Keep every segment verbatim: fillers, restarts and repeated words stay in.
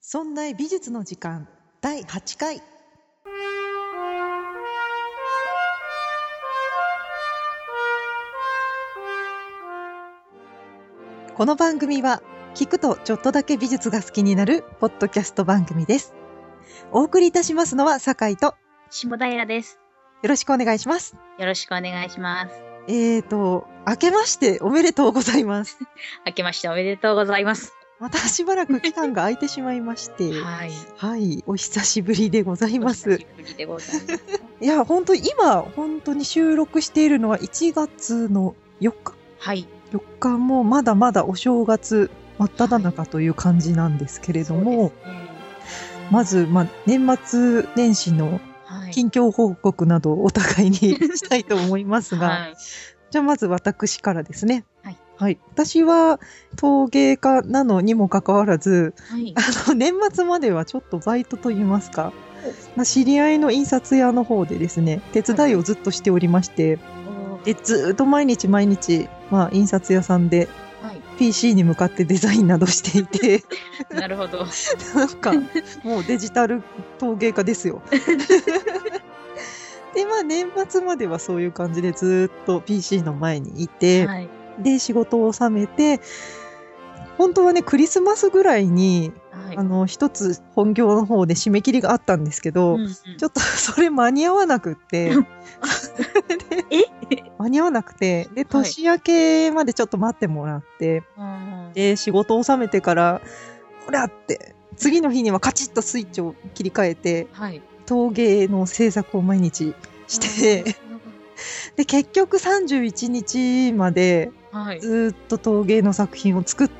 そんな美術の時間だいはちかい。この番組は聞くとちょっとだけ美術が好きになるポッドキャスト番組です。お送りいたしますのは酒井と下平です。 よろしくお願いします。 よろしくお願いします。 えーと明けましておめでとうございます。 明けましておめでとうございます。 またしばらく期間が空いてしまいましてはいはいお久しぶりでございます。 お久しぶりでございます。 いや本当今本当に収録しているのはいちがつのよっか。 はいよっかもまだまだお正月真っ只中という感じなんですけれども、 はいね、 まず、まあ、年末年始の近況報告などお互いにしたいと思いますが、はい、じゃあまず私からですね。はいはい、私は陶芸家なのにもかかわらず、はい、あの年末まではちょっとバイトといいますか、まあ、知り合いの印刷屋の方でですね手伝いをずっとしておりまして、はい、でずっと毎日毎日、まあ、印刷屋さんで ピーシー に向かってデザインなどしていてなるほどなんかもうデジタル陶芸家ですよでまあ年末まではそういう感じでずっと ピーシー の前にいて、はい、で仕事を収めて本当はねクリスマスぐらいに、はい、あの一つ本業の方で締め切りがあったんですけど、うんうん、ちょっとそれ間に合わなくってえ間に合わなくてで年明けまでちょっと待ってもらって、はい、で仕事を収めてからほらって次の日にはカチッとスイッチを切り替えて、はい、陶芸の制作を毎日してで結局さんじゅういちにちまでずっと陶芸の作品を作って、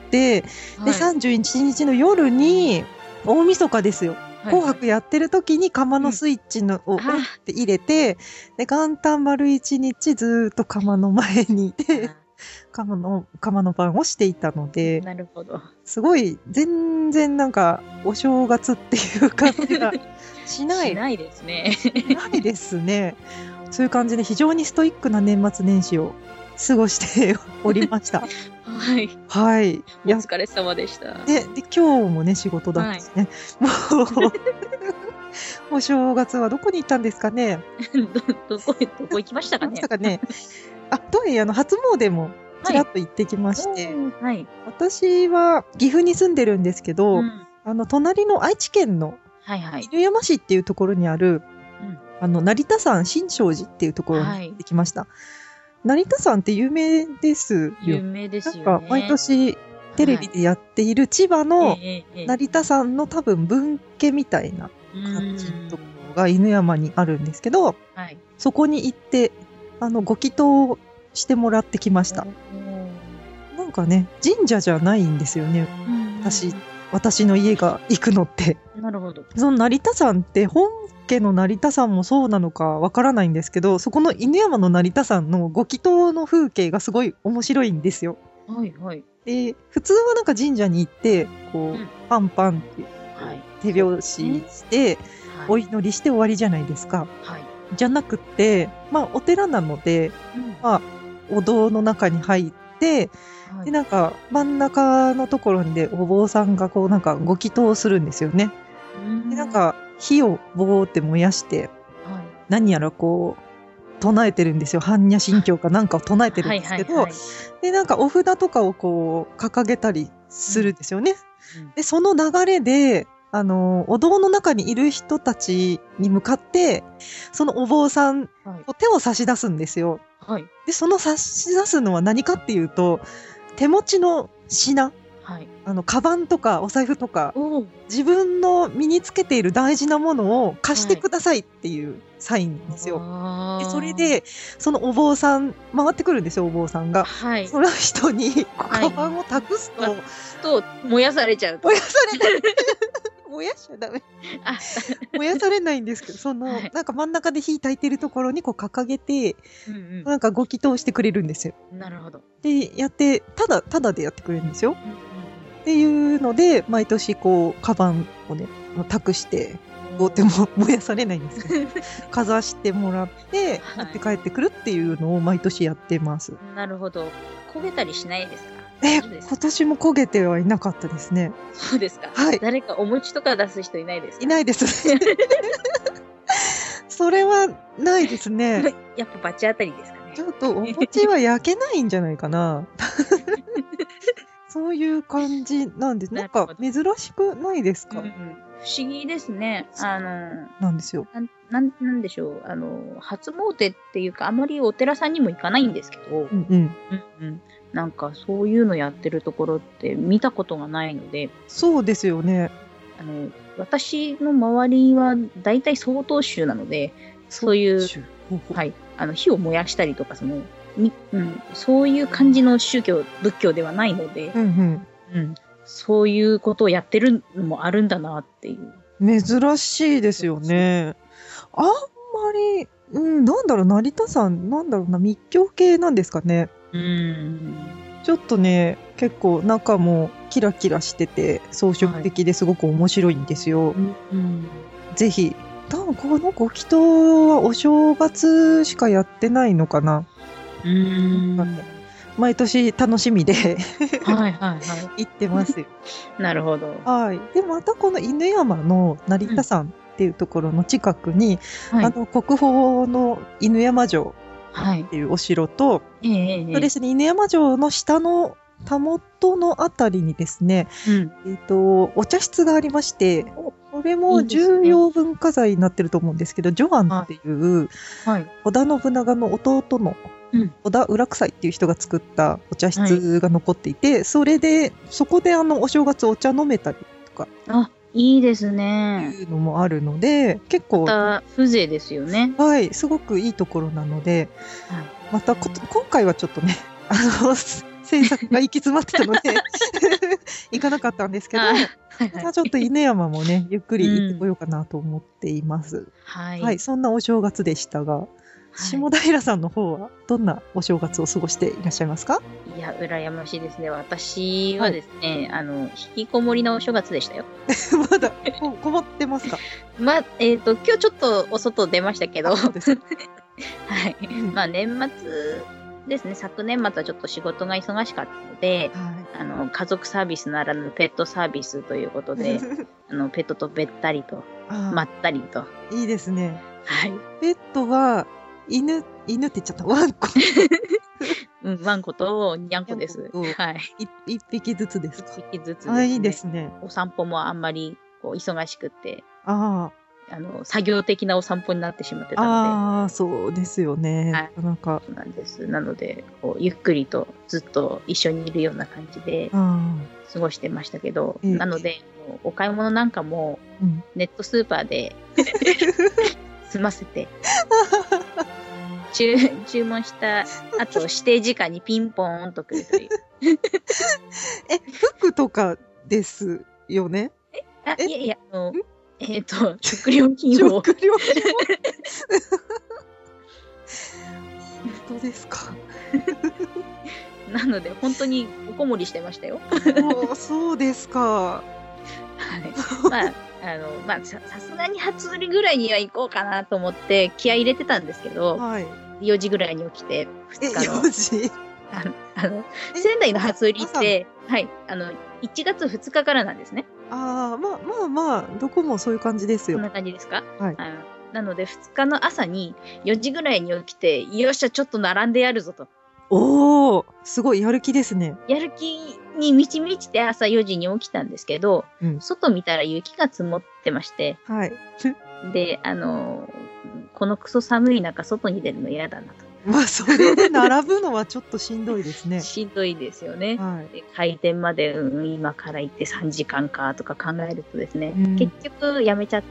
はい、でさんじゅういちにちの夜に大晦日ですよ、はい、紅白やってる時に窯のスイッチの、うん、をって入れてで元旦丸いちにちずっと窯の前にいて窯の窯の番をしていたので、 なるほど、 すごい全然なんかお正月っていう感じがしないしないですねしないですねそういう感じで非常にストイックな年末年始を過ごしておりましたはいはいお疲れ様でした。 でで今日もね仕事だったんですね、はい、もうお正月はどこに行ったんですかねど, ど, こどこ行きましたかねかねあとにあの初詣もちらっと行ってきまして、はい、私は岐阜に住んでるんですけど、うん、あの隣の愛知県の犬山市っていうところにある、はいはい、あの成田山新勝寺っていうところに行ってきました、はい、成田山って有名ですよ。 有名ですよね。 なんか毎年テレビでやっている千葉の成田山の多分分家みたいな感じのところが犬山にあるんですけど、はい、そこに行ってあのご祈祷してもらってきました。なんかね神社じゃないんですよね、私私の家が行くのって。 なるほど。 その成田山って本家の成田山もそうなのかわからないんですけど、そこの犬山の成田山のご祈祷の風景がすごい面白いんですよ。 はいはい。 で普通はなんか神社に行ってこう、うん、パンパンって、はい、手拍子して、はい、お祈りして終わりじゃないですか。はい、じゃなくってまあお寺なので、うん、まあお堂の中に入ってでなんか真ん中のところでお坊さんがこうなんかご祈祷するんですよね。でなんか火をボーって燃やして、はい、何やらこう唱えてるんですよ。般若心経かなんかを唱えてるんですけど、はいはいはい、でなんかお札とかをこう掲げたりするんですよね。うん、でその流れであのお堂の中にいる人たちに向かってそのお坊さん、はい、手を差し出すんですよ。はい、でその差し出すのは何かっていうと手持ちの品、はい、あのカバンとかお財布とか自分の身につけている大事なものを貸してくださいっていうサインなんですよ。はい、でそれでそのお坊さん回ってくるんですよお坊さんが、はい、その人にカバンを託すと、はい、 と燃やされちゃう。 燃やされない燃やしちゃダメ燃やされないんですけどその、はい、なんか真ん中で火焚いてるところにこう掲げて、うんうん、なんかご祈祷してくれるんですよ。 なるほど。 でやってただただでやってくれるんですよ、うんうん、っていうので毎年こうカバンをね託してこうでも燃やされないんですけどかざしてもらって持って帰ってくるっていうのを毎年やってます。 なるほど。焦げたりしないですか？ え、今年も焦げてはいなかったですね。 そうですか。 はい。 誰かお餅とか出す人いないですか？ いないです。それはないですね。 やっぱバチ当たりですかね。 ちょっとお餅は焼けないんじゃないかな。そういう感じなんです。なんか珍しくないですか？うん、 不思議ですね。あの、 なんですよ。 なん、なんでしょう。あの、初詣っていうか、あまりお寺さんにも行かないんですけど、うんうん。うんうん。なんかそういうのやってるところって見たことがないので。 そうですよね。 あの、私の周りは大体曹洞宗なので、そういう、はい、あの、火を燃やしたりとか、その、みうん、そういう感じの宗教、仏教ではないので、うんうんうん、そういうことをやってるのもあるんだなっていう。 珍しいですよね。あんまり、うん、なんだろう、成田山、なんだろうな、密教系なんですかね。うん。ちょっとね、結構中もキラキラしてて、装飾的ですごく面白いんですよ。はい、うん、ぜひ。多分このご祈祷はお正月しかやってないのかな。うーん、毎年楽しみではいはいはい行ってますよ。 なるほど。 はい。で、またこの犬山の成田山っていうところの近くに、うん、あの国宝の犬山城っていうお城と、はい、そうですね、犬山城の下のたもとのあたりにですね、うん、えっと、お茶室がありまして、これも重要文化財になってると思うんですけど、ジョアンっていう、はい、織田信長の弟の織田浦草っていう人が作ったお茶室が残っていて、はい、それで、そこであの、お正月お茶飲めたりとか。 あ、いいですね。 いうのもあるので、結構。 また、風情ですよね。 はい、すごくいいところなので、はい、またこ、今回はちょっとね、あの、制作が行き詰まってたので、行かなかったんですけど、はいはい、またちょっと犬山もね、ゆっくり行ってこようかなと思っています。うん、はい。はい、そんなお正月でしたが、下平さんの方はどんなお正月を過ごしていらっしゃいますか？ いや、羨ましいですね。私はですね、はい、あの、引きこもりのお正月でしたよ。 まだこもってますか？ まあ、えっと、今日ちょっとお外出ましたけど、そうです。はい。まあ、年末ですね、昨年末はちょっと仕事が忙しかったので、はい、あの、家族サービスならぬペットサービスということで、あの、ペットとべったりと、まったりと。 いいですね。はい。ペットは、犬、犬って言っちゃった。ワンコ。 うん、ワンコとニャンコです。はい。 一匹ずつですか？ 一匹ずつです、 ね。あ、いいですね。 お散歩もあんまりこう忙しくて。ああ。あの、作業的なお散歩になってしまってたので。 ああ、そうですよね。はい、なんか。 そうなんです。なので、こう、ゆっくりとずっと一緒にいるような感じで、過ごしてましたけど、なので、お買い物なんかも、ネットスーパーで、済ませて、注, 注文した後、指定時間にピンポーンと来るという。 え、服とかですよね？ え、あ、いやいや、あの、えっと、食料品を。 食料品を。本当ですか。 なので、本当におこもりしてましたよ。 そうですか。はい。 まあ、あの、まあ、さすがに初売りぐらいには行こうかなと思って気合い入れてたんですけど、はい、よじぐらいに起きて、ふつかの。 よじあの、あの仙台の初売りって、はい、あの、いちがつふつかからなんですね。 ああ、まあまあまあ、どこもそういう感じですよ。 そんな感じですか？はい。あのなので、ふつかの朝によじぐらいに起きて、よっしゃ、ちょっと並んでやるぞと。 おー、すごいやる気ですね。 やる気に満ち満ちて朝よじに起きたんですけど、うん、外見たら雪が積もってまして、はい。で、あの、このクソ寒い中、外に出るの嫌だなと。 まあ、それで並ぶのはちょっとしんどいですね。 しんどいですよね。はい、で開店まで、うん、今から行ってさんじかんかとか考えるとですね、うん、結局やめちゃって、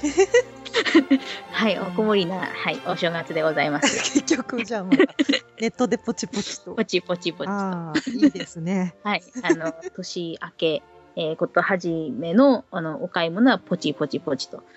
はい、おこもりな、はい、お正月でございます。 結局、じゃあまた、ネットでポチポチと。 ポチポチポチと。 ああ、いいですね。 はい、あの、年明け、えー、ことはじめの、あの、お買い物はポチポチポチと。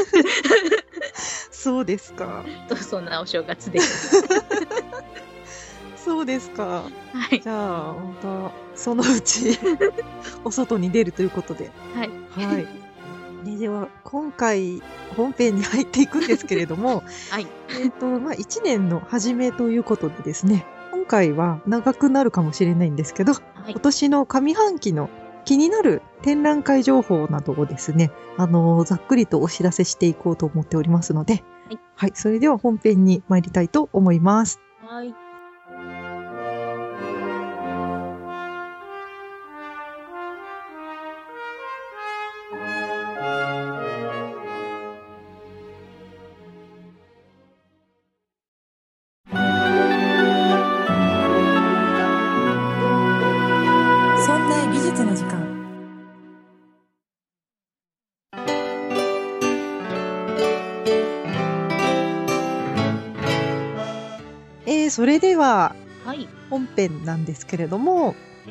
そうですか。 と、そんなお正月です。 そうですか。はい。じゃあ、また、そのうち、お外に出るということで。はい。はい。ね、では、今回、本編に入っていくんですけれども、はい。えっと、まあ、一年の初めということでですね、今回は長くなるかもしれないんですけど、はい、今年の上半期の気になる展覧会情報などをですね、あのー、ざっくりとお知らせしていこうと思っておりますので、はい。はい、それでは本編に参りたいと思います。はい。それでは、はい、本編なんですけれども、はい、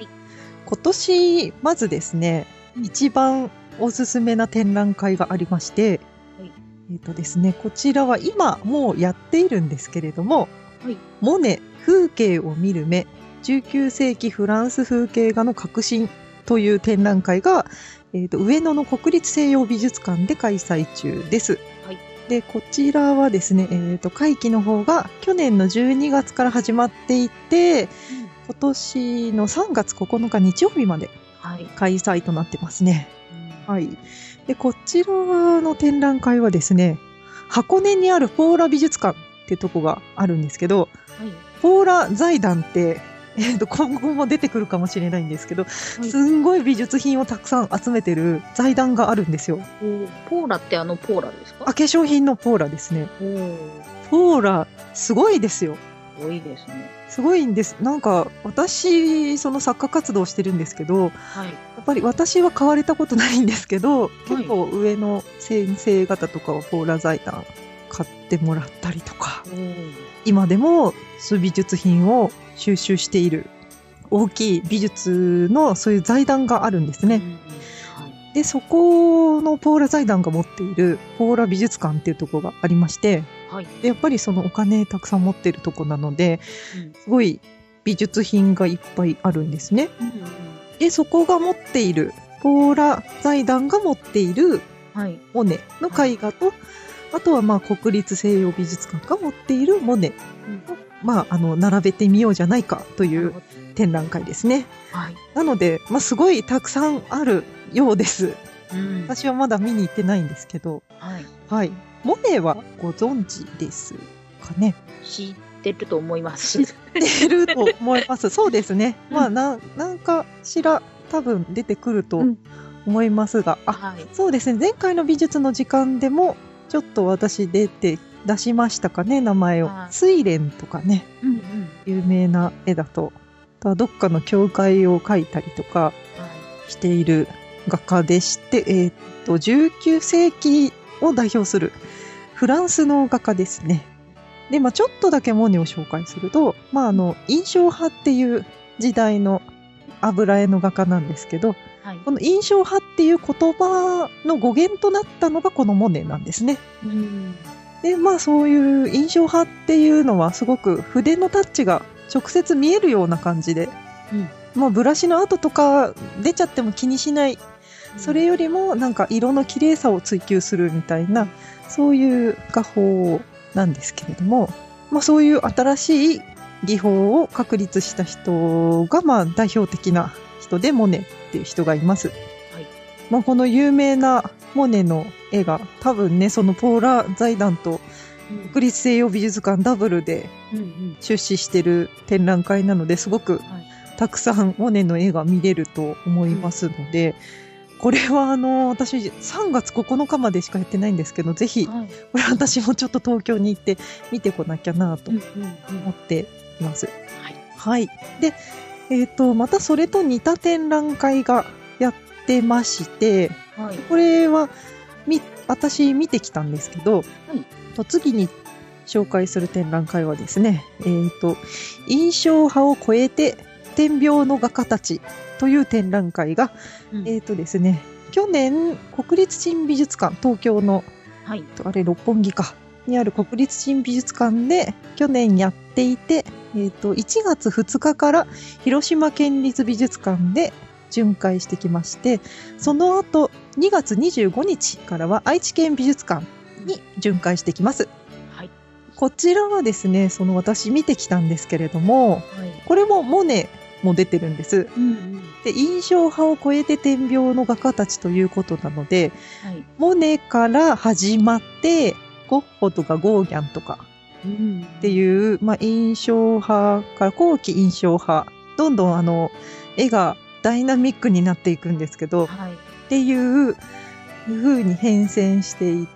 今年まずですね、うん、一番おすすめな展覧会がありまして、はい、えーとですね、こちらは今もうやっているんですけれども、はい、モネ風景を見る目じゅうきゅう世紀フランス風景画の革新という展覧会が、えーと上野の国立西洋美術館で開催中です。はい、で、こちらはですね、えーと、会期の方が去年のじゅうにがつから始まっていて、うん、今年のさんがつここのか日曜日まで開催となってますね。はい。はい。で、こちらの展覧会はですね、箱根にあるポーラ美術館ってとこがあるんですけど、はい、ポーラ財団って、えーと、今後も出てくるかもしれないんですけど、はい、すんごい美術品をたくさん集めてる財団があるんですよ。 ポーラってあのポーラですか？ あ、化粧品のポーラですね。ポーラ、すごいですよ。 すごいですね。 すごいんです。なんか、私、その作家活動してるんですけど、はい、やっぱり私は買われたことないんですけど、はい、結構上の先生方とかはポーラ財団買ってもらったりとか、今でも美術品を収集している大きい美術のそういう財団があるんですね。うん、はい、で、そこのポーラ財団が持っているポーラ美術館っていうところがありまして、はい、でやっぱりそのお金たくさん持っているところなので、うん、すごい美術品がいっぱいあるんですね。うんうん、で、そこが持っている、ポーラ財団が持っているモネの絵画と、はい、あとはまあ国立西洋美術館が持っているモネを、まあ、あの並べてみようじゃないかという展覧会ですね。はい、なので、まあ、すごいたくさんあるようです。うん、私はまだ見に行ってないんですけど、はい、はい、モネはご存知ですかね？ 知ってると思います。 知ってると思います。そうですね。うん、まあななんかしら多分出てくると思いますが、うん、あ、はい、そうですね。前回の美術の時間でもちょっと私出て出しましたかね、名前を。睡蓮とかね、うんうん、有名な絵だと、どっかの教会を描いたりとかしている画家でして、えー、っとじゅうきゅう世紀を代表するフランスの画家ですね。で、まあ、ちょっとだけモネを紹介すると、まあ、あの印象派っていう時代の油絵の画家なんですけど、はい、この印象派っていう言葉の語源となったのがこのモネなんですね。うん、で、まあそういう印象派っていうのはすごく筆のタッチが直接見えるような感じで、うん、まあブラシの跡とか出ちゃっても気にしない、うん、それよりもなんか色の綺麗さを追求するみたいな、そういう画法なんですけれども、まあそういう新しい技法を確立した人がまあ代表的な人でモネっていう人がいます。はい、まあ、この有名なモネの絵が多分ね、そのポーラ財団と国立西洋美術館ダブルで出資してる展覧会なので、すごくたくさんモネの絵が見れると思いますので、これはあの私さんがつここのかまでしかやってないんですけど、ぜひこれ私もちょっと東京に行って見てこなきゃなと思っています。はい、はい、でえーと、またそれと似た展覧会がやってまして、はい、これはみ私見てきたんですけど、はい、と次に紹介する展覧会はですね、えーと、印象派を超えて点描の画家たちという展覧会が、うん、えーとですね、去年国立新美術館、東京の、はい、あれ六本木かにある国立新美術館で去年やっていて、えーと、いちがつふつかから広島県立美術館で巡回してきまして、その後にがつにじゅうごにちからは愛知県美術館に巡回してきます。はい、 こちらはですね、その私見てきたんですけれども、はい、これもモネも出てるんです。うんうん、で、印象派を超えて点描の画家たちということなので、はい、モネから始まって、ゴッホとかゴーギャンとかっていう、うん、まあ、印象派から後期印象派、どんどんあの、絵がダイナミックになっていくんですけど、はい、っていう風に変遷していって、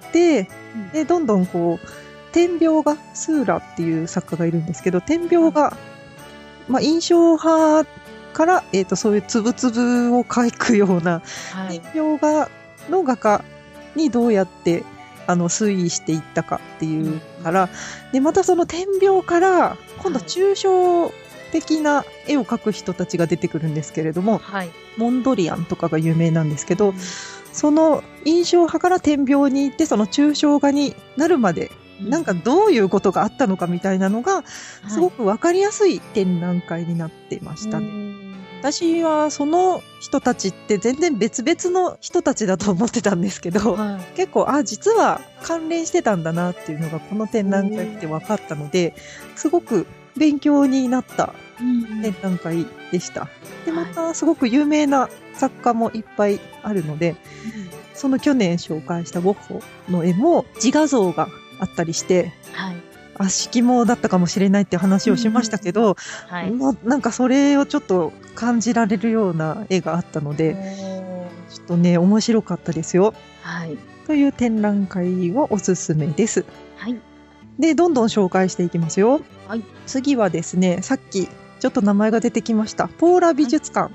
うん、で、どんどんこう、点描画、スーラっていう作家がいるんですけど、点描画、まあ、印象派から、えっと、そういうつぶつぶを描くような、はい、点描画の画家にどうやって、あの、推移していったかっていうから、うん、で、またその点描から、今度抽象的な絵を描く人たちが出てくるんですけれども、はい、モンドリアンとかが有名なんですけど、うん、その印象派から点描に行って、その抽象画になるまで、なんかどういうことがあったのかみたいなのが、すごくわかりやすい展覧会になっていましたね。はい、私はその人たちって全然別々の人たちだと思ってたんですけど、はい、結構、あ、実は関連してたんだなっていうのがこの展覧会って分かったので、すごく勉強になった展覧会でした。で、またすごく有名な作家もいっぱいあるので、その去年紹介したゴッホの絵も自画像があったりして、はい、あ、色盲だったかもしれないって話をしましたけど、うん、はい、ま、なんかそれをちょっと感じられるような絵があったので、ちょっとね、面白かったですよ。はい。という展覧会をおすすめです。はい。で、どんどん紹介していきますよ。はい。次はですね、さっきちょっと名前が出てきました。ポーラ美術館。はい、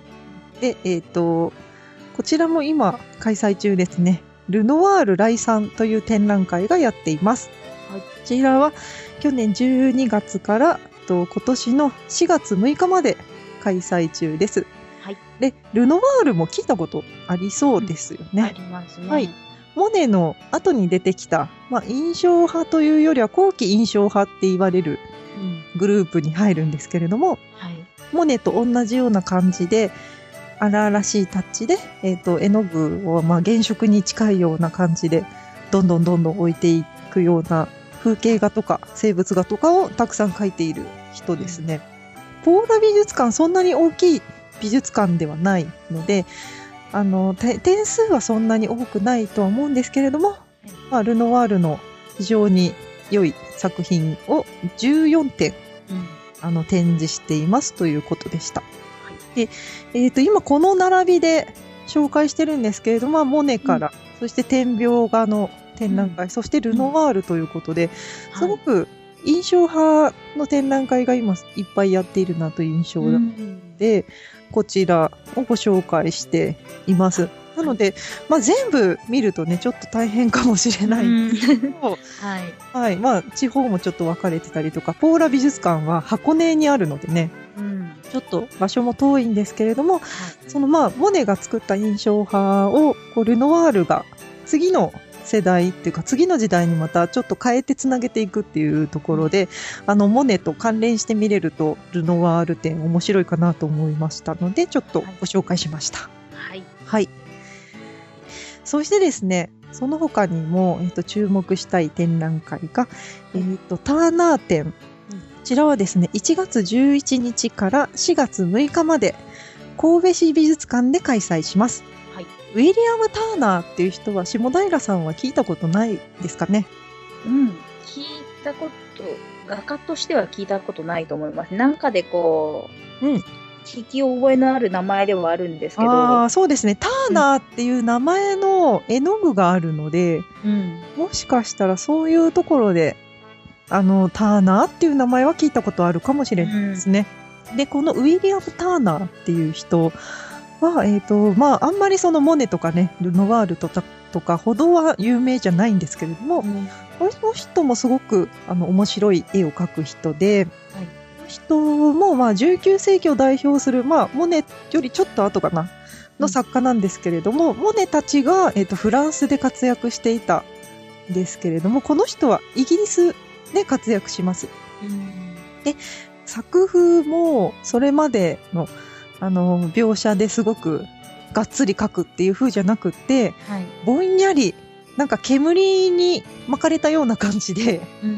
で、えっと、こちらも今開催中ですね。ルノワール来産という展覧会がやっています。はい、こちらは去年じゅうにがつからと今年のしがつむいかまで開催中です。はい、で、ルノワールも聞いたことありそうですよね。うん、ありますね。はい。モネの後に出てきた、まあ、印象派というよりは後期印象派って言われるグループに入るんですけれども、はい、モネと同じような感じで、荒々しいタッチで、えっと、絵の具を、まあ、原色に近いような感じで、どんどんどんどん置いていくような風景画とか生物画とかをたくさん描いている人ですね。ポーラ美術館、そんなに大きい美術館ではないので、あの、点数はそんなに多くないとは思うんですけれども、まあ、ルノワールの非常に良い作品をじゅうよんてん、うん、あの展示していますということでした。で、えっと、今この並びで紹介してるんですけれども、モネから、うん、そして点描画の展覧会、うん、そしてルノワールということで、うん、すごく印象派の展覧会が今いっぱいやっているなという印象なので、うん、こちらをご紹介しています。なので、まあ、全部見るとね、ちょっと大変かもしれないんですけど、うん、はい。はい。まあ、地方もちょっと分かれてたりとか、ポーラ美術館は箱根にあるのでね、うん、ちょっと場所も遠いんですけれども、はい、そのまあ、モネが作った印象派を、こうルノワールが次の世代っていうか、次の時代にまたちょっと変えてつなげていくっていうところで、あの、モネと関連して見れると、ルノワール展面白いかなと思いましたので、ちょっとご紹介しました。はい。はい。そしてですね、その他にも、えっと、注目したい展覧会が、えっと、ターナー展。こちらはですね、いちがつじゅういちにちからしがつむいかまで、神戸市美術館で開催します。はい、ウィリアム・ターナーっていう人は、下平さんは聞いたことないですかね？ うん、聞いたこと、画家としては聞いたことないと思います。なんかでこう、うん。聞き覚えのある名前ではあるんですけど。 ああ、そうですね。ターナーっていう名前の絵の具があるので、うん、もしかしたらそういうところで、あの、ターナーっていう名前は聞いたことあるかもしれないですね。うん、で、このウィリアム・ターナーっていう人は、えっと、まあ、あんまりそのモネとかね、ルノワールとか、とかほどは有名じゃないんですけれども、うん、この人もすごく、あの、面白い絵を描く人で、はい、人も、まあ、じゅうきゅうせいきを代表する、まあ、モネよりちょっと後かな、の作家なんですけれども、うん、モネたちが、えっと、フランスで活躍していたんですけれども、この人はイギリスで活躍します。うん、で、作風も、それまでの、あの、描写ですごく、がっつり描くっていう風じゃなくって、はい、ぼんやり、なんか煙に巻かれたような感じで、うん、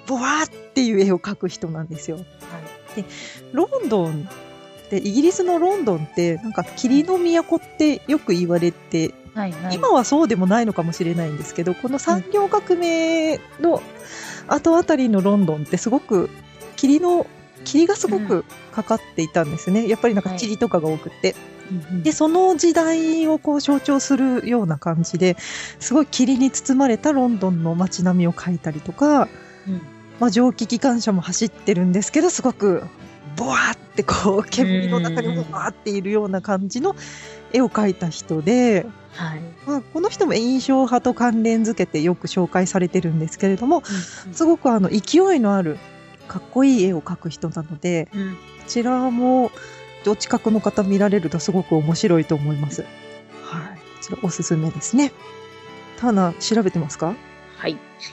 ボワーっていう絵を描く人なんですよ。はい、でロンドンでイギリスのロンドンってなんか霧の都ってよく言われて、はいはい、今はそうでもないのかもしれないんですけど、この産業革命の後あたりのロンドンってすごく霧の霧がすごくかかっていたんですね。やっぱりなんか塵とかが多くて、はい、でその時代をこう象徴するような感じですごい霧に包まれたロンドンの街並みを描いたりとか、うんまあ、蒸気機関車も走ってるんですけどすごくボワーってこう煙の中にボワーっているような感じの絵を描いた人で、はいまあ、この人も印象派と関連づけてよく紹介されてるんですけれども、うんうん、すごくあの勢いのあるかっこいい絵を描く人なので、うん、こちらもお近くの方見られるとすごく面白いと思います。はい、こちらおすすめですね。ターナー調べてますか？ はい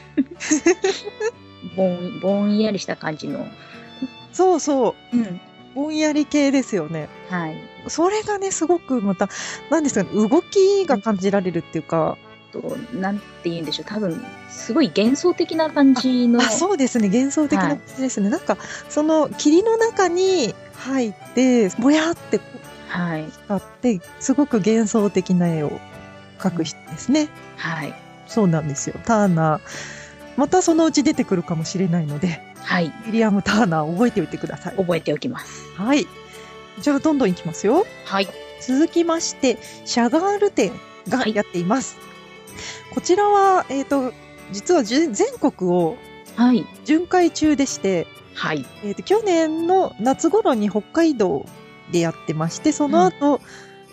ぼんぼんやりした感じのそうそう、うん、ぼんやり系ですよね。はい。それがねすごくまた何ですかね、動きが感じられるっていうか、 となんて言うんでしょう、多分すごい幻想的な感じの。 ああそうですね、幻想的な感じですね。はい、なんかその霧の中に入ってぼやってはい光ってすごく幻想的な絵を描く人ですね。うん、はい。そうなんですよ。ターナーまたそのうち出てくるかもしれないので、はい。ウィリアム・ターナー覚えておいてください。 覚えておきます。 はい。じゃあどんどんいきますよ。はい。続きましてシャガール展がやっています。はい、こちらはえっと実は全国を巡回中でして、はい。えっと去年の夏頃に北海道でやってまして、その後、うん、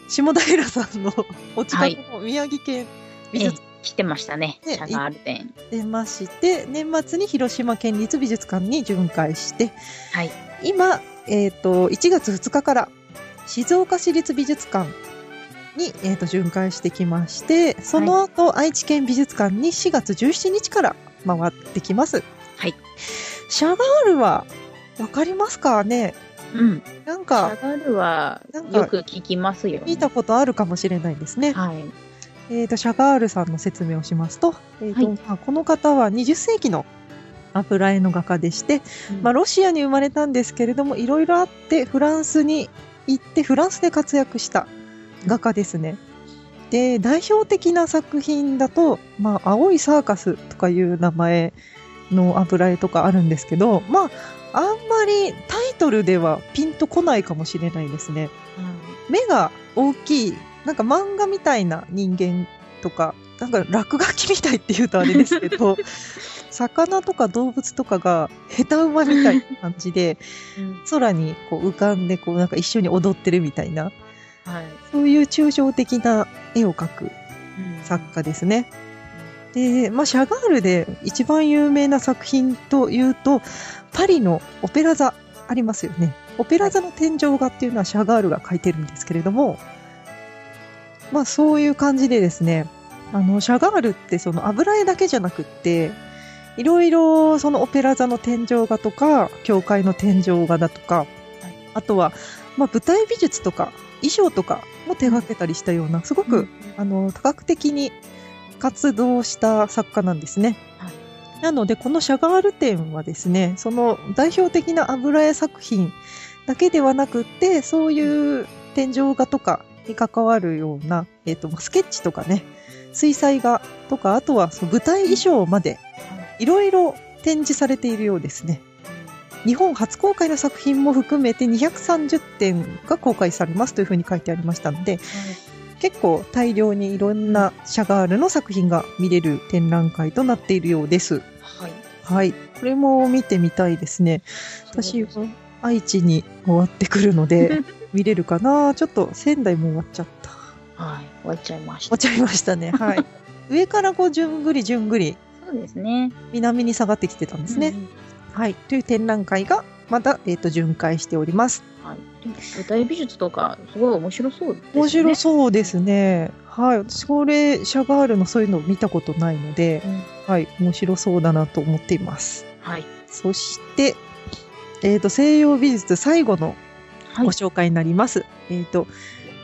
下平さんのお近くの宮城県美術館、 はい来てましたね、シャガール展。 出まして、年末に広島県立美術館に巡回して、はい、今、えっと、いちがつふつかから静岡市立美術館に、えっと、巡回してきまして、その後、はい、愛知県美術館にしがつじゅうしちにちから回ってきます。はい。シャガールは、わかりますかね？ うん。なんか、シャガールは、よく聞きますよね。 見たことあるかもしれないですね。はい。えー、とシャガールさんの説明をしますと、えーとはいまあ、この方はにじゅっせいきの油絵の画家でして、うんまあ、ロシアに生まれたんですけれどもいろいろあってフランスに行ってフランスで活躍した画家ですね。で代表的な作品だと、まあ、青いサーカスとかいう名前の油絵とかあるんですけど、まあ、あんまりタイトルではピンとこないかもしれないですね。うん、目が大きいなんか漫画みたいな人間とか、なんか落書きみたいって言うとあれですけど、魚とか動物とかがヘタウマみたいな感じで、うん、空にこう浮かんでこうなんか一緒に踊ってるみたいな、はい、そういう抽象的な絵を描く作家ですね。うん、で、まあ、シャガールで一番有名な作品というと、パリのオペラ座ありますよね。オペラ座の天井画っていうのはシャガールが描いてるんですけれども、まあそういう感じでですね、あの、シャガールってその油絵だけじゃなくって、いろいろそのオペラ座の天井画とか、教会の天井画だとか、はい、あとは、まあ舞台美術とか衣装とかも手掛けたりしたような、すごく、うん、あの、多角的に活動した作家なんですね。はい、なので、このシャガール展はですね、その代表的な油絵作品だけではなくって、そういう天井画とか、に関わるような、えっと、スケッチとかね、水彩画とか、あとはその舞台衣装まで、いろいろ展示されているようですね。日本初公開の作品も含めてにひゃくさんじゅってんが公開されますというふうに書いてありましたので、はい、結構大量にいろんなシャガールの作品が見れる展覧会となっているようです。はい。はい。これも見てみたいですね。私は愛知に終わってくるので、見れるかな。ちょっと仙台も終わっちゃった。 はい、終わっちゃいました。 終わっちゃいましたね。はい。上からこうじゅんぐりじゅんぐり。 そうですね。 南に下がってきてたんですね。うん、はい。という展覧会がまた、えっと、巡回しております。 はい。舞台美術とか、すごい面白そうですね。 面白そうですね。はい。私、これ、シャガールのそういうのを見たことないので、うん、はい。面白そうだなと思っています。はい。そして、えっと、西洋美術最後のご紹介になります。はい、えっと、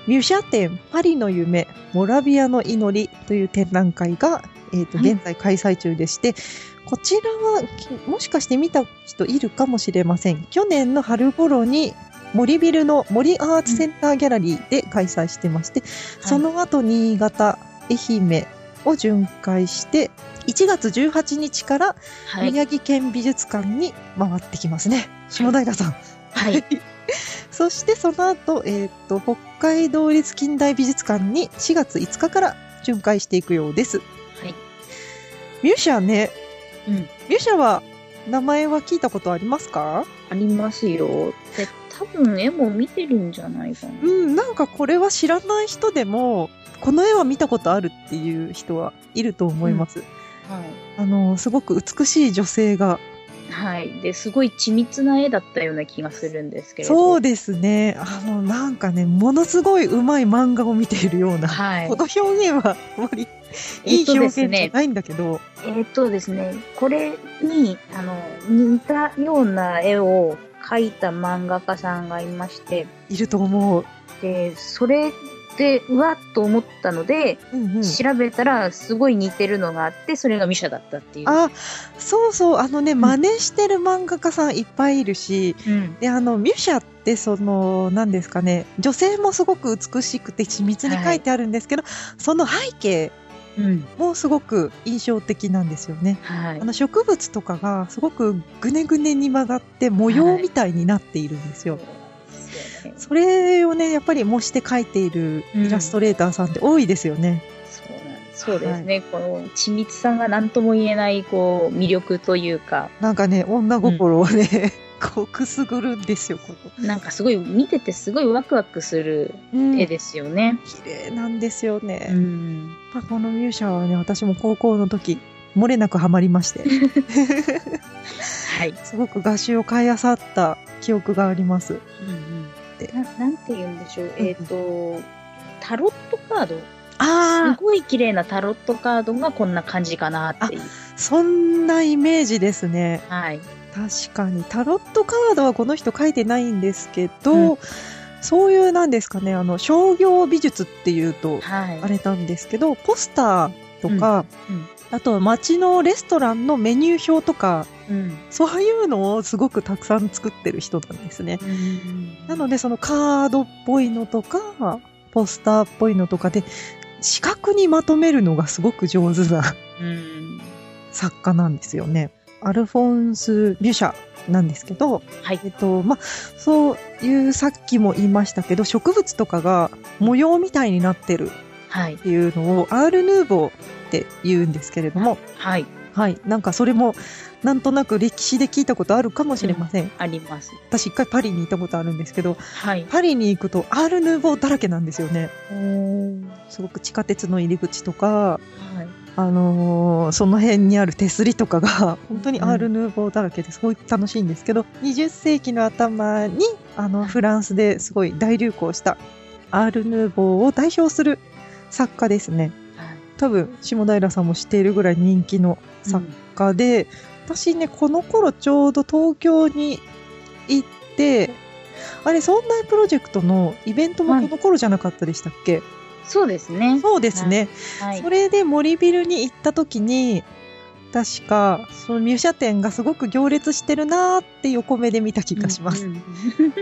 ミュシャ展パリの夢モラビアの祈りという展覧会が、えーと、現在開催中でして、はい、こちらはもしかして見た人いるかもしれません。去年の春頃に森ビルの森アーツセンターギャラリーで開催してまして、うん、その後新潟、愛媛を巡回していちがつじゅうはちにちから宮城県美術館に回ってきますね、はい、下平さん。 はい。 そしてその後、えっと、北海道立近代美術館にしがついつかから巡回していくようです。はい。ミュシャね。うん。ミュシャは、名前は聞いたことありますか？ ありますよ。で、多分絵も見てるんじゃないかな。 うん、なんかこれは知らない人でも、この絵は見たことあるっていう人はいると思います。うん、はい。あの、すごく美しい女性が、 はい。で、すごい緻密な絵だったような気がするんですけれど。 そうですね。あの、なんかね、ものすごい上手い漫画を見ているような。はい。この表現は、あまりいい表現じゃないんだけど。 えっとですね、これに、あの、似たような絵を描いた漫画家さんがいまして。 いると思う。 で、それで、うわっと思ったので、うんうん、調べたらすごい似てるのがあって、それがミシャだったっていう。 あ、そうそう、あのね、うん、真似してる漫画家さんいっぱいいるし、うん、で、あの、ミシャってその、何ですかね、女性もすごく美しくて緻密に描いてあるんですけど、はい、その背景もすごく印象的なんですよね。はい、あの植物とかがすごくぐねぐねに曲がって模様みたいになっているんですよ。はい、それをね、やっぱり模して描いているイラストレーターさんって多いですよね。 うん、そうなんです。そうですね。はい、この緻密さが何とも言えないこう魅力というか。 なんかね、女心をね、うん、こうくすぐるんですよ、この。なんかすごい見ててすごいワクワクする絵ですよね。 うん、綺麗なんですよね。うん、まあ、このミュシャはね、私も高校の時漏れなくハマりまして、はい、すごく画集を買い漁った記憶があります。うんな, なんて言うんでしょう、えっ、ー、と、タロットカード。ああ。すごい綺麗なタロットカードがこんな感じかなっていう。 そんなイメージですね。 はい。 確かに。タロットカードはこの人書いてないんですけど、うん、そういうなんですかね、あの、商業美術っていうと、あれなんですけど、はい、ポスターとか、うんうんあとは街のレストランのメニュー表とか、うん、そういうのをすごくたくさん作ってる人なんですね。うん、なのでそのカードっぽいのとか、ポスターっぽいのとかで、視覚にまとめるのがすごく上手な、うん、作家なんですよね。アルフォンス・ミュシャなんですけど、はい、えっと、ま、そういうさっきも言いましたけど、植物とかが模様みたいになってるっていうのを、アール・ヌーボーって言うんですけれども、はい。はい。なんかそれも、なんとなく歴史で聞いたことあるかもしれません。うん、 あります。 私一回パリに行ったことあるんですけど、はい。パリに行くとアール・ヌーボーだらけなんですよね。すごく地下鉄の入り口とか、はい。あのー、その辺にある手すりとかが、本当にアール・ヌーボーだらけですごい楽しいんですけど、にじゅっせいきの頭に、あの、フランスですごい大流行したアール・ヌーボーを代表する作家ですね。多分下平さんも知っているぐらい人気の作家で、うん、私ねこの頃ちょうど東京に行ってあれそんなプロジェクトのイベントもこの頃じゃなかったでしたっけ？はい、 そうですね。 そうですね、はい、それで森ビルに行った時に確かそのミュシャ展がすごく行列してるなーって横目で見た気がします、うんうん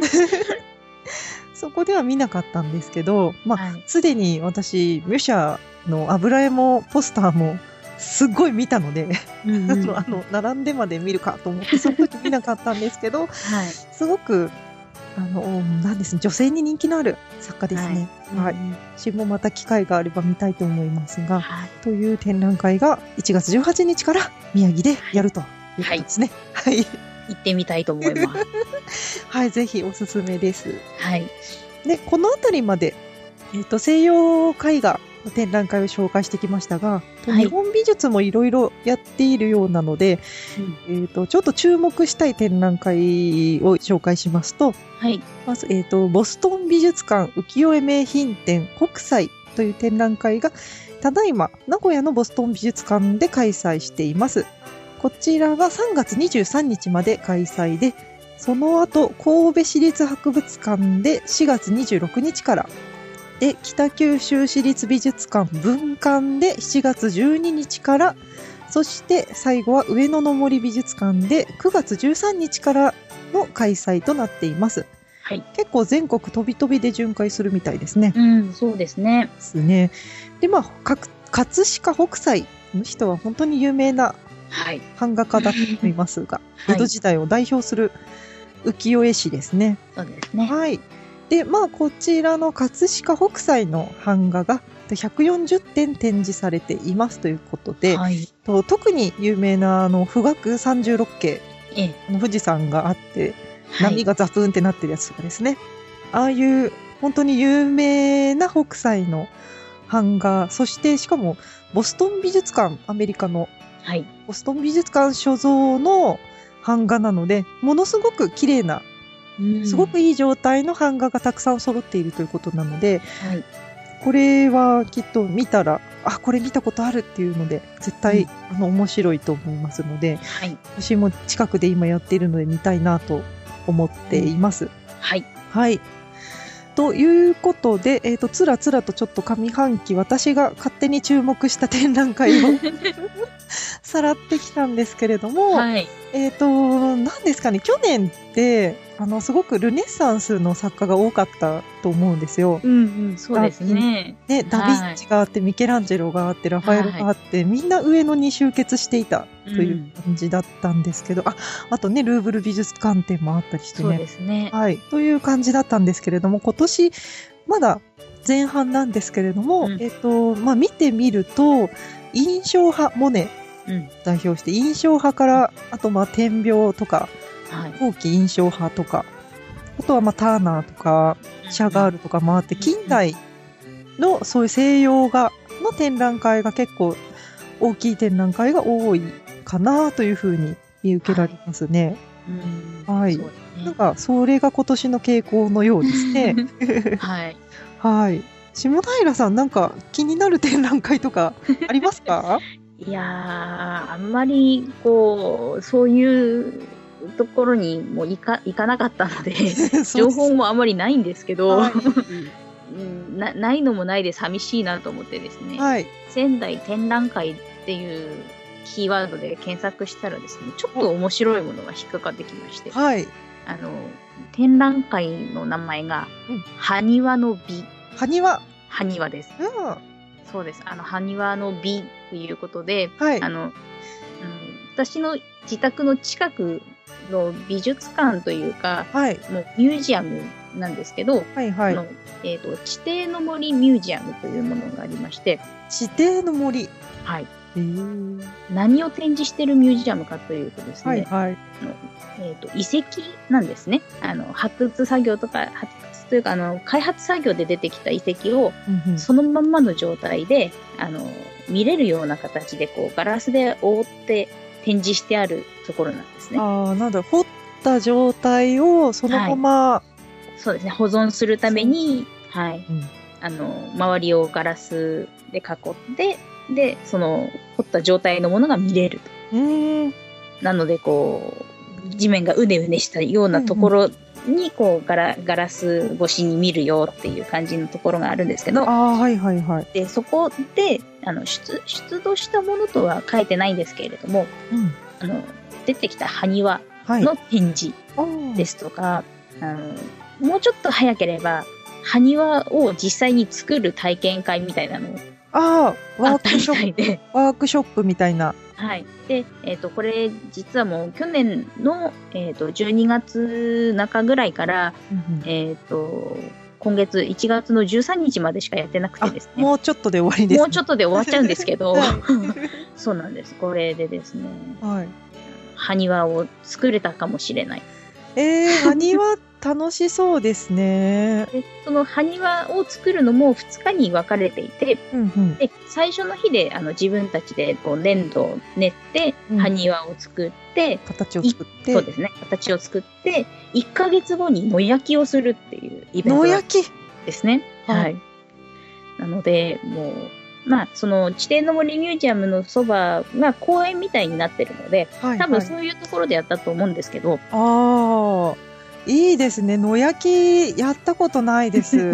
そこでは見なかったんですけど、まあ、すで、はい、に私、ミュシャの油絵もポスターもすっごい見たので、うんうん、あの、並んでまで見るかと思って、その時見なかったんですけど、はい、すごく、あの、なんですね、女性に人気のある作家ですね。はい。はい、私もまた機会があれば見たいと思いますが、はい、という展覧会がいちがつじゅうはちにちから宮城でやるということですね。はい。はい行ってみたいと思います。 はい、ぜひおすすめです。はい。で、このあたりまで、えっと、西洋絵画の展覧会を紹介してきましたが、はい、日本美術もいろいろやっているようなので、うん、えっと、ちょっと注目したい展覧会を紹介しますと、はい。まず、えっと、ボストン美術館浮世絵名品展国際という展覧会が、ただいま、名古屋のボストン美術館で開催しています。こちらがさんがつにじゅうさんにちまで開催で、その後、神戸市立博物館でしがつにじゅうろくにちからで、北九州市立美術館分館でしちがつじゅうににちから、そして最後は上野の森美術館でくがつじゅうさんにちからの開催となっています。 はい。 結構全国飛び飛びで巡回するみたいですね。 うん、そうですね。 ですね。で、まあ、か葛飾北斎の人は本当に有名な版画家だと思いますが、はい、江戸時代を代表する浮世絵師ですね。 そうですね。 はい。で、まあ、こちらの葛飾北斎の版画がひゃくよんじゅってん展示されていますということで、はい、と特に有名なあの富岳さんじゅうろっけい、ええ、富士山があって、波がザプーンってなってるやつとかですね。はい、ああいう本当に有名な北斎の版画、そしてしかもボストン美術館、アメリカの、はい、ボストン美術館所蔵の版画なので、ものすごく綺麗な、すごくいい状態の版画がたくさん揃っているということなので、はい、これはきっと見たら、あ、これ見たことあるっていうので、絶対、うん、あの面白いと思いますので、はい、私も近くで今やっているので見たいなと思っています。うん、 はい。 はい。ということで、えっと、つらつらとちょっと上半期、私が勝手に注目した展覧会をさらってきたんですけれども、はい、えっと、何ですかね、去年って、あの、すごくルネッサンスの作家が多かったと思うんですよ。 うんうん、そうですね。 ね、ダヴィンチがあって、ミケランジェロがあって、ラファエロがあって、はい、みんな上野に集結していたという感じだったんですけど、うん、あ、あとね、ルーブル美術館展もあったりしてね。 そうですね。 はい。という感じだったんですけれども、今年、まだ前半なんですけれども、うん、えっと、まあ、見てみると、印象派、モネ、うん、代表して、印象派から、あと、まあ、点描とか、はい、後期印象派とか、あとはまあターナーとかシャガールとか回って、近代のそういう西洋画の展覧会が結構大きい展覧会が多いかなというふうに見受けられますね。はい。はい、ね、なんかそれが今年の傾向のようですね。 はい。 はい。下平さん、なんか気になる展覧会とかありますか？ いやー、あんまりこうそういうところにも行か、行かなかったので情報もあまりないんですけど、はいな、ないのもないで寂しいなと思ってですね、はい、仙台展覧会っていうキーワードで検索したらですね、ちょっと面白いものが引っかかってきまして、はい、あの展覧会の名前が、うん、埴輪の美。 埴輪埴輪です、うん、そうです。あの埴輪の美ということで、はい、あの、うん、私の自宅の近くの美術館というか、はい、もうミュージアムなんですけど、はいはい、あのえーと、地底の森ミュージアムというものがありまして、 地底の森、 はい、へー、何を展示しているミュージアムかというとですね、はいはい、あのえーと、遺跡なんですね。あの発掘作業とか発掘というかあの開発作業で出てきた遺跡を、うんうん、そのまんまの状態であの見れるような形でこうガラスで覆って展示してあるところなんですね。 ああ、なんだ、掘った状態をそのまま、はい、 そうですね、保存するために、はい、うん、あの周りをガラスで囲ってでその掘った状態のものが見れると。うーん、なのでこう地面がうねうねしたようなところにこうガラ、ガラス越しに見るよっていう感じのところがあるんですけど、 あ、はいはいはい、 でそこであの 出, 出土したものとは書いてないんですけれども、うん、あの出てきた埴輪の展示ですとか、はい、あのもうちょっと早ければ埴輪を実際に作る体験会みたいなのをああワークショップワークショップみたいな。 はい。で、えっと、これ、実はもう去年の、えっと、じゅうにがつなかぐらいから、うんうん、えっと、今月いちがつのじゅうさんにちまでしかやってなくてですね。 もうちょっとで終わりです、ね。 もうちょっとで終わっちゃうんですけど、はい、そうなんです。これでですね、はい、埴輪を作れたかもしれない。 えー、埴輪楽しそうですね。 でその埴輪を作るのもふつかに分かれていて、うんうん、で最初の日であの自分たちでこう粘土を練って埴輪を作って、うん、 形を作ってそうですね、形を作っていっかげつごに野焼きをするっていうイベント野焼きですね。はい、はい、なのでもうまあ、その地底の森ミュージアムのそばが公園みたいになってるので、はいはい、多分そういうところでやったと思うんですけど。 ああ、いいですね。野焼きやったことないです。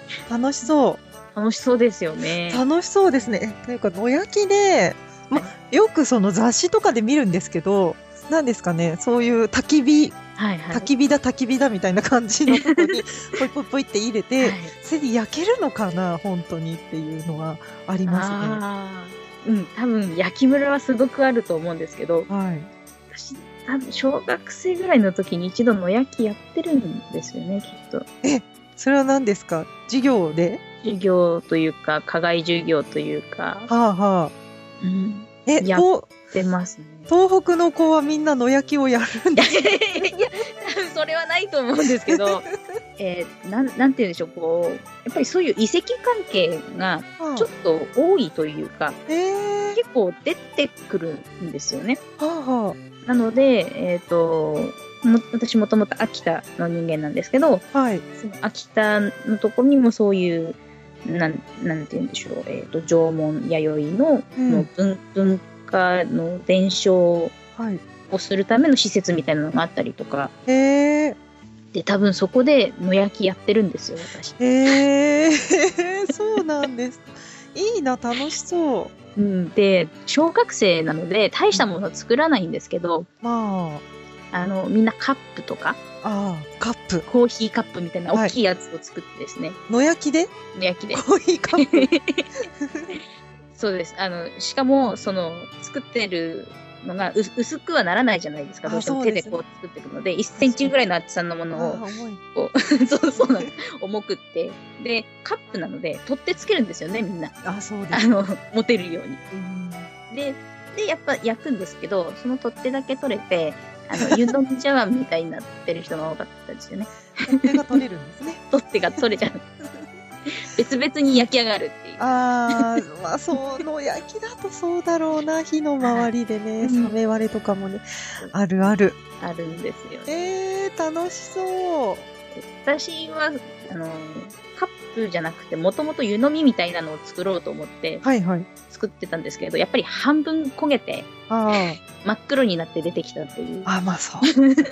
楽しそう。 楽しそうですよね。 楽しそうですね。というか、野焼きで、ま、よくその雑誌とかで見るんですけど、何ですかね、そういう焚き火、はいはい、焚き火だ焚き火だみたいな感じのとこにポイポイポイって入れて、はい、それで焼けるのかな本当にっていうのはありますね。 あ、うん、多分焼きムラはすごくあると思うんですけど、はい、私多分小学生ぐらいの時に一度野焼きやってるんですよね、きっと。 え、それは何ですか？授業で？授業というか課外授業というか、 はあはあ、うん、え、やってますね。東北の子はみんな野焼きをやるんですか？いや、 多分それはないと思うんですけど、えー、なん、なんて言うんでしょう、こう、やっぱりそういう遺跡関係がちょっと多いというか、はあ、結構出てくるんですよね。はあはあ、なので、えっと、も私もともと秋田の人間なんですけど、はい、その秋田のところにもそういう、なん、なんて言うんでしょう、えっと、縄文弥生の、うん、の文、文化の伝承をするための施設みたいなのがあったりとか。へー。で、多分そこで野焼きやってるんですよ、私。 へー、そうなんです。いいな、楽しそう。 うん、で、小学生なので大したものは作らないんですけど、まあ、あの、みんなカップとか、 ああ、カップ。 コーヒーカップみたいな大きいやつを作ってですね。はい、 野焼きで？ 野焼きで。 コーヒーカップ。 そうです。あの、しかも、その、作ってるのが薄くはならないじゃないですか。どうしても手でこう作っていくので、いっセンチぐらいの厚さのものを、こう、そうそうなんです。重くって。で、カップなので、取ってつけるんですよね、みんな。 あ、そうです。 あの、持てるように。で、で、やっぱ焼くんですけど、その取っ手だけ取れて、あの、湯飲み茶碗みたいになってる人が多かったですよね。 取っ手が取れるんですね。 取っ手が取れちゃう。別々に焼き上がるっていう。 ああ、まあ、その焼きだとそうだろうな。火の周りでね、冷め割れとかもね、あるある。 あるんですよね。 えー、楽しそう。 私は、あの、カップじゃなくて、もともと湯飲みみたいなのを作ろうと思って、はいはい。作ってたんですけど、やっぱり半分焦げて、あ真っ黒になって出てきたっていう。 あ、まあそう。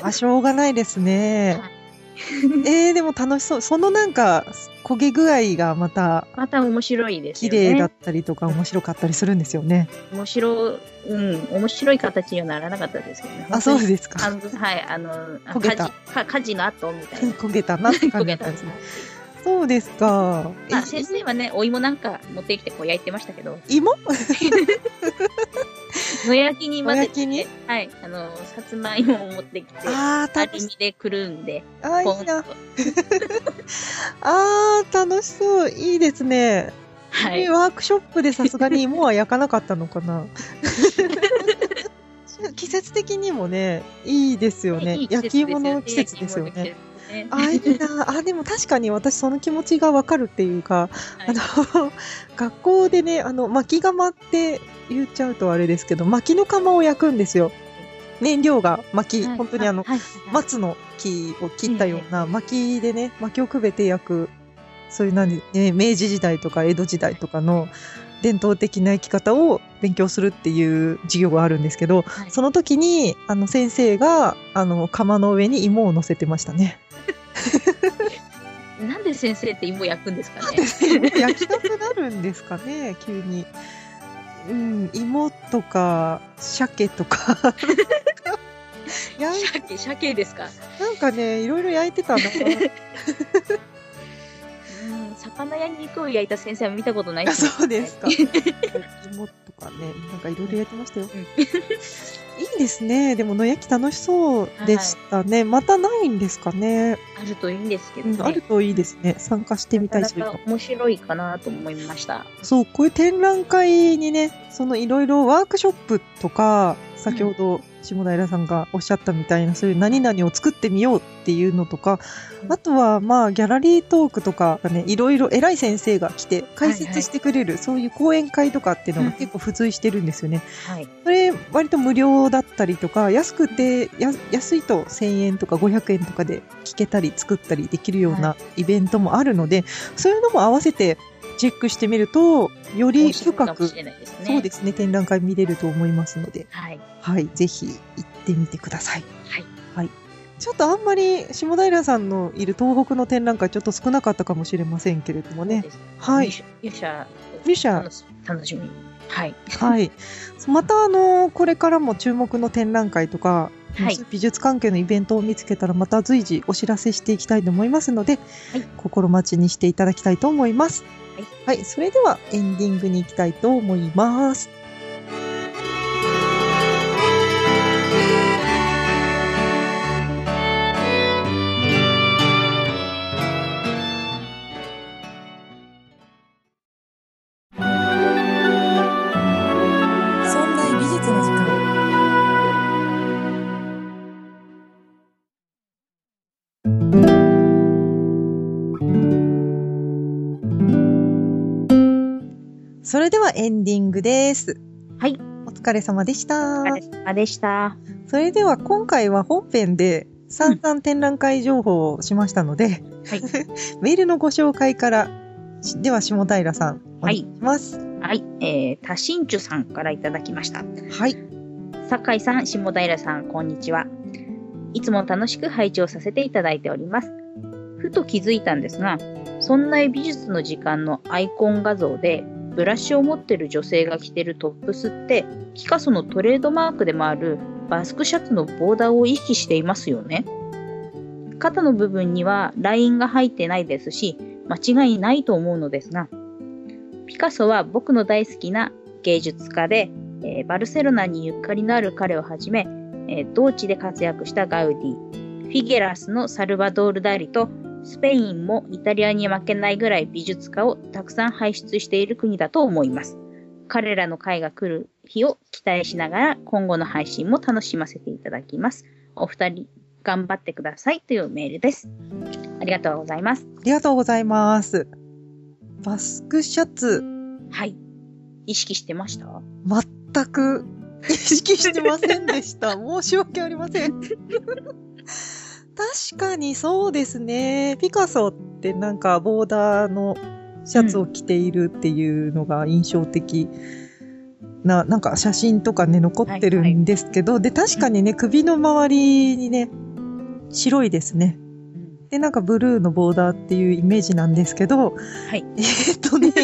あ、しょうがないですね。はいえー、でも楽しそう。そのなんか、焦げ具合がまた、 また面白いですよね。 綺麗だったりとか面白かったりするんですよね。 面白、うん、面白い形にはならなかったですけどね。 あ、そうですか。 半分、はい、あの、 焦げた。 火事、火事の後みたいな。 焦げたなって感じだったんですね。そうですか。 まあ、先生はね、お芋なんか持ってきてこう焼いてましたけど。 芋野焼きに混ぜて、 にはい、あの、さつまいもを持ってきて、 あアルミでくるんで、 ああ、いいな。ああ、楽しそう。いいですね。はい。ワークショップでさすがに芋は焼かなかったのかな。季節的にもね、いいですよね。いい焼き芋の季節ですよね。あ、いいな。あ、でも確かに私その気持ちがわかるっていうか、はい、あの、学校でね、あの、薪窯って言っちゃうとあれですけど、薪の窯を焼くんですよ。燃料が薪、はい、本当にあの、はい、松の木を切ったような薪でね、薪をくべて焼く、そういう何、ね、明治時代とか江戸時代とかの伝統的な生き方を勉強するっていう授業があるんですけど、はい、その時に、あの先生が、あの、窯の上に芋を乗せてましたね。 なんで先生って芋焼くんですかね。 焼きたくなるんですかね、急に。うん、芋とか、鮭とか。 鮭、鮭ですか。 なんかね、いろいろ焼いてたな。 魚や肉を焼いた先生は見たことないですね。 そうですか。芋とかね、なんかいろいろやってましたよ。いいですね。でも野焼き楽しそうでしたね。はい、またないんですかね。 あるといいんですけどね。 うん、あるといいですね。参加してみたいし。 面白いかなと思いました。 そう、こういう展覧会にね、そのいろいろワークショップとか、先ほど下平さんがおっしゃったみたいな、そういう何々を作ってみようっていうのとか、あとはまあギャラリートークとかがね、いろいろ偉い先生が来て解説してくれる、はいはい、そういう講演会とかっていうのが結構付随してるんですよね。はい、それ割と無料だったりとか、安くてや安いとせんえんとかごひゃくえんとかで聞けたり作ったりできるようなイベントもあるので、はい、そういうのも合わせてチェックしてみると、より深く、ね、そうですね、展覧会見れると思いますので、はい。はい、ぜひ行ってみてください。はい。はい。 ちょっとあんまり下平さんのいる東北の展覧会ちょっと少なかったかもしれませんけれどもね。はい。 ミュシャ。 ミュシャ。 楽しみに。はい。 はい。またあの、これからも注目の展覧会とか、はい、美術関係のイベントを見つけたらまた随時お知らせしていきたいと思いますので、はい、心待ちにしていただきたいと思います。はい。はい。それではエンディングに行きたいと思います。それではエンディングです。 はい。 お疲れ様でした。 お疲れ様でした。 それでは今回は本編で散々展覧会情報をしましたので、うん、はい、メールのご紹介から、では下平さん、お願いします。 はい。はい、えー、多真珠さんからいただきました。 はい。 酒井さん、下平さん、こんにちは。いつも楽しく拝聴させていただいております。ふと気づいたんですが、そんな美術の時間のアイコン画像で、ブラシを持ってる女性が着てるトップスって、ピカソのトレードマークでもあるバスクシャツのボーダーを意識していますよね。肩の部分にはラインが入ってないですし、間違いないと思うのですが、ピカソは僕の大好きな芸術家で、えー、バルセロナにゆかりのある彼をはじめ、えー、同地で活躍したガウディ、フィゲラスのサルバドール・ダリと、スペインもイタリアに負けないぐらい美術家をたくさん輩出している国だと思います。彼らの会が来る日を期待しながら今後の配信も楽しませていただきます。お二人頑張ってくださいというメールです。ありがとうございます。 ありがとうございます。バスクシャツ。 はい。意識してました？ 全く意識してませんでした。申し訳ありません。確かにそうですね。ピカソってなんかボーダーのシャツを着ているっていうのが印象的な、うん、なんか写真とかね、残ってるんですけど、はいはい、で、確かにね、うん、首の周りにね、白いですね。で、なんかブルーのボーダーっていうイメージなんですけど、 はい、 えー、っとね、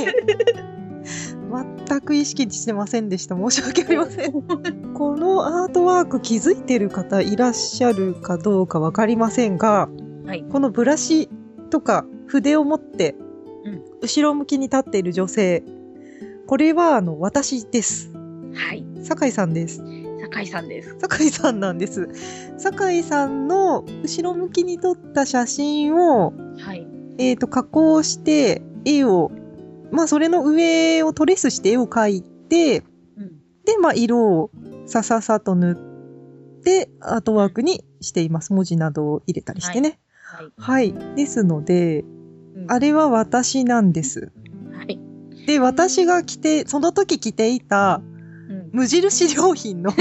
全く意識してませんでした。申し訳ありません。このアートワーク気づいてる方いらっしゃるかどうかわかりませんが、はい、このブラシとか筆を持って、うん、後ろ向きに立っている女性、これはあの私です。 はい。 酒井さんです。 酒井さんです。 酒井さんなんです。酒井さんの後ろ向きに撮った写真を、はい、えっと、加工して絵をまあ、それの上をトレースして絵を描いて、うん、で、まあ、色をさささと塗って、アートワークにしています。文字などを入れたりしてね。はい。はい。はい、ですので、うん、あれは私なんです。 はい。 で、私が着て、その時着ていた、うん、無印良品の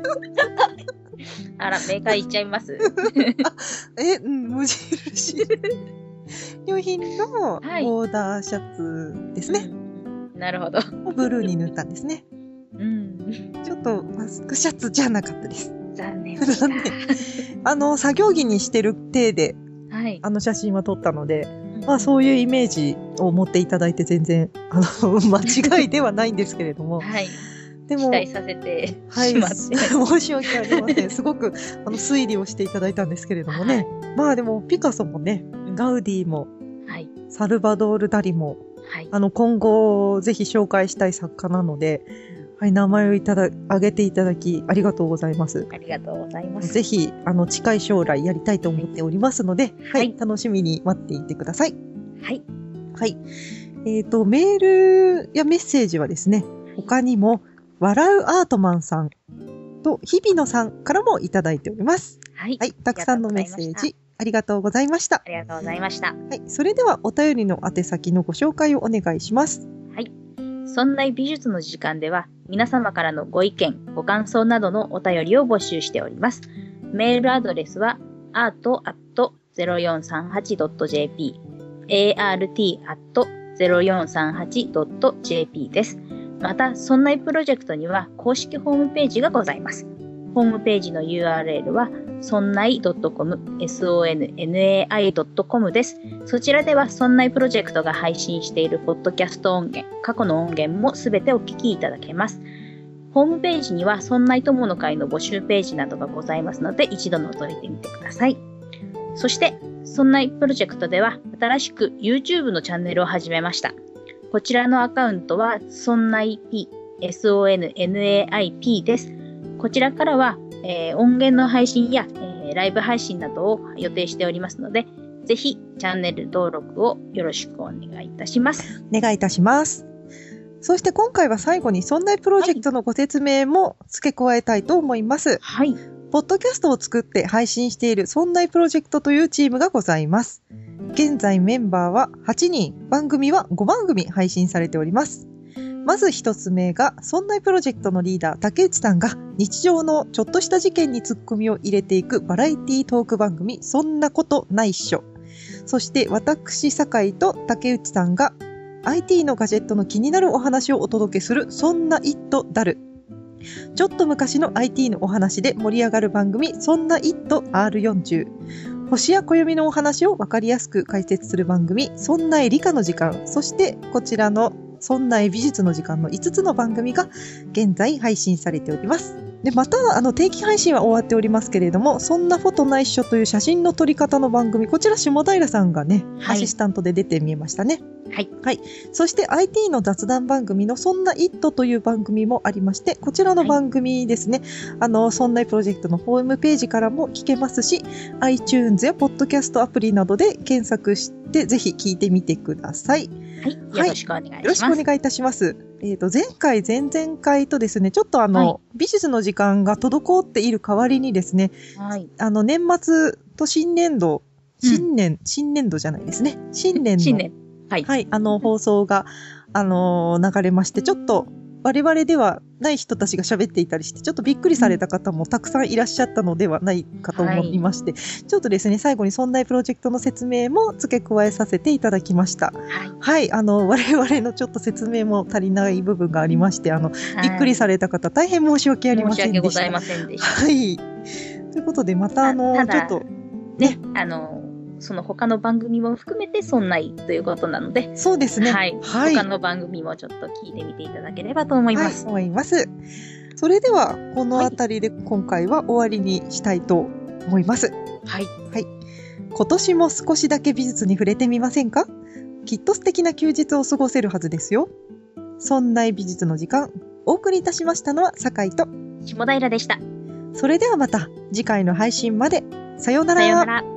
あら、メーカー言っちゃいますえ、うん、無印。良品のボーダーシャツですね。はい、 うん、なるほど。 ブルーに塗ったんですね。 うん。 ちょっとマスクシャツじゃなかったです。 残念でした。残念。 あの、作業着にしてる体で、はい、あの写真は撮ったので、うん、まあそういうイメージを持っていただいて全然、あの、間違いではないんですけれども。 はい。でも、期待させてしまって、 はい、申し訳ありません。すごく、あの、推理をしていただいたんですけれどもね。はい、まあでも、ピカソもね、ガウディも、はい、サルバドール・ダリも、はい、あの、今後、ぜひ紹介したい作家なので、はい、名前をいただ、挙げていただき、ありがとうございます。 ありがとうございます。 ぜひ、あの、近い将来やりたいと思っておりますので、はい、はい、楽しみに待っていてください。 はい。 はい。えっと、メールやメッセージはですね、他にも、笑うアートマンさんと日比野さんからもいただいております。 はい。 はい。たくさんのメッセージありがとうございました。 ありがとうございました。 はい。それではお便りの宛先のご紹介をお願いします。 はい。そんな美術の時間では皆様からのご意見、ご感想などのお便りを募集しております。メールアドレスは アート アット ゼロよんさんはち ドット ジェーピー、アールティー アット ゼロよんさんはち ドット ジェーピー です。また、そんないプロジェクトには公式ホームページがございます。ホームページの ユーアールエル はソンナイドットコム、ソンナイドットコム です。そちらでは、ソンナイプロジェクトが配信しているポッドキャスト音源、過去の音源もすべてお聞きいただけます。ホームページには、ソンナイ友の会の募集ページなどがございますので、一度覗いてみてください。そして、ソンナイプロジェクトでは、新しく YouTube のチャンネルを始めました。こちらのアカウントは、ソンナイピー、ソンナイピー です。こちらからは、えー、音源の配信や、えー、ライブ配信などを予定しておりますので、ぜひチャンネル登録をよろしくお願いいたします。 お願いいたします。そして今回は最後にソンナイプロジェクトのご説明も付け加えたいと思います。 はい。 ポッドキャストを作って配信しているソンナイプロジェクトというチームがございます。現在メンバーははちにん、番組はごばんぐみ配信されております。まず一つ目が、ソンナイプロジェクトのリーダー、竹内さんが日常のちょっとした事件にツッコミを入れていくバラエティトーク番組、そんなことないっしょ。そして私、酒井と竹内さんが アイティー のガジェットの気になるお話をお届けする、そんなイットダル。ちょっと昔の アイティー のお話で盛り上がる番組、そんなイット アールよんじゅう。星や暦のお話をわかりやすく解説する番組、そんな理科の時間。そしてこちらのそんな美術の時間のいつつの番組が現在配信されております。で、また、あの、定期配信は終わっておりますけれども、そんなフォトないっしょという写真の撮り方の番組、こちら下平さんがね、はい、アシスタントで出てみえましたね。 はい。 はい。そして アイティー の雑談番組のそんなイットという番組もありまして、こちらの番組ですね、はい、あの、そんなプロジェクトのホームページからも聞けますし、iTunes やポッドキャストアプリなどで検索して、ぜひ聞いてみてください。 はい。よろしくお願いします。はい、よろしくお願いいたします。えっと、前回、前々回とですね、ちょっとあの、はい、美術の時間が滞っている代わりにですね、 はい、 あの、年末と新年度、新年、うん、新年度じゃないですね。新年の、 新年。はい。 はい、あの、放送が、あのー、流れまして、ちょっと、我々ではない人たちが喋っていたりして、ちょっとびっくりされた方もたくさんいらっしゃったのではないかと思いまして、はい、ちょっとですね、最後にそんなプロジェクトの説明も付け加えさせていただきました。はい。はい、あの、我々のちょっと説明も足りない部分がありまして、あの、はい、びっくりされた方、大変申し訳ありませんでした。 申し訳ございませんでした。 はい。ということで、またあの、ちょっと、 ね、あの、その他の番組も含めてそんないということなので。 そうですね。 はい。はい、他の番組もちょっと聞いてみていただければと思います。 はい、思います。それでは、このあたりで今回は終わりにしたいと思います。 はい。 はい。今年も少しだけ美術に触れてみませんか？きっと素敵な休日を過ごせるはずですよ。そんな美術の時間、お送りいたしましたのは酒井と下平でした。 それではまた次回の配信まで。さようなら。 さようなら。